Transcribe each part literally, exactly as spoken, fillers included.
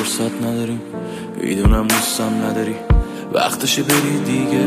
فرصت نداریم، میدونم دوستم نداری، وقتشه بری دیگه.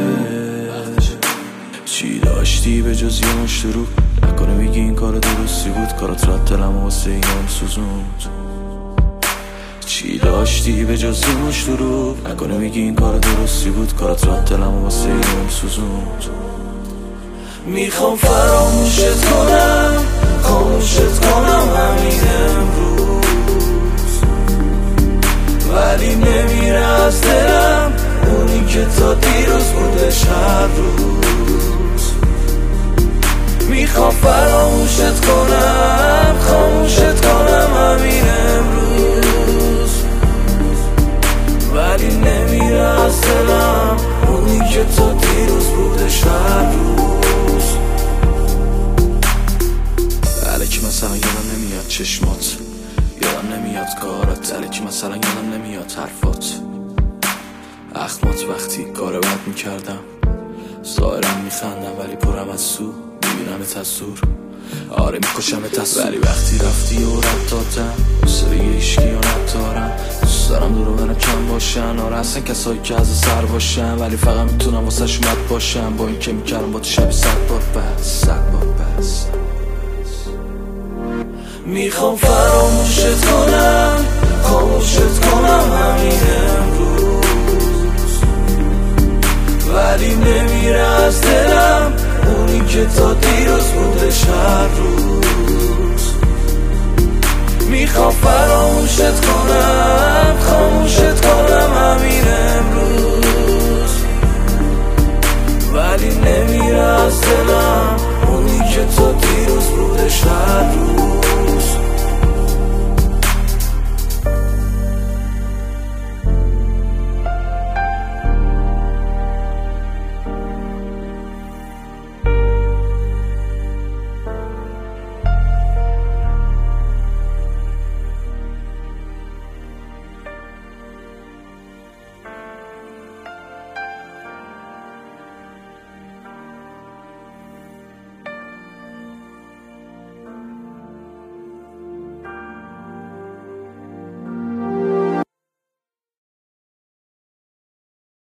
چی داشتی به جز یه مشت رو؟ نکنه میگی این کار درستی بود، کارات رد دلم واسه اینم سوزوند. چی داشتی به جز یه مشت رو؟ نکنه میگی این کار درستی بود، کارات رد دلم واسه اینم سوزوند. میخوام فراموشت کنم، خاموشت کنم همین امروز، ولی نمیره از دلم اونی که تا دیروز بودش هر روز. میخوام فراموشت کنم، خاموشت کنم همین امروز، ولی نمیره از دلم اونی که تا دیروز بودش هر روز. الکی مثلا یادم نمیاد چشمات، یادم نمیاد کارات، الکی مثلا یادم نمیاد حرفات، اخمات وقتی کار بد میکردم. ظاهرم میخندم ولی پرم از سو، میبینم تصور، آره میکشم تصور. ولی وقتی رفتی و رد دادم، دوست دیگه ایشکی و ندارم. دوست دارم دورو برم کم باشن، آره اصلا کسایی که از سر باشن، ولی فقط میتونم واسه شمت باشم. با این که میکردم با تو شب صد بار بس، صد بار بس. میخوام فراموشت کنم، خاموشت کنم همین امروز، ولی نمیره از دلم اونی که تا دیروز بودش هر روز. میخوام فراموشت کنم، خاموشت کنم همین امروز، ولی نمیره از دلم اونی که تا دیروز بودش هر روز.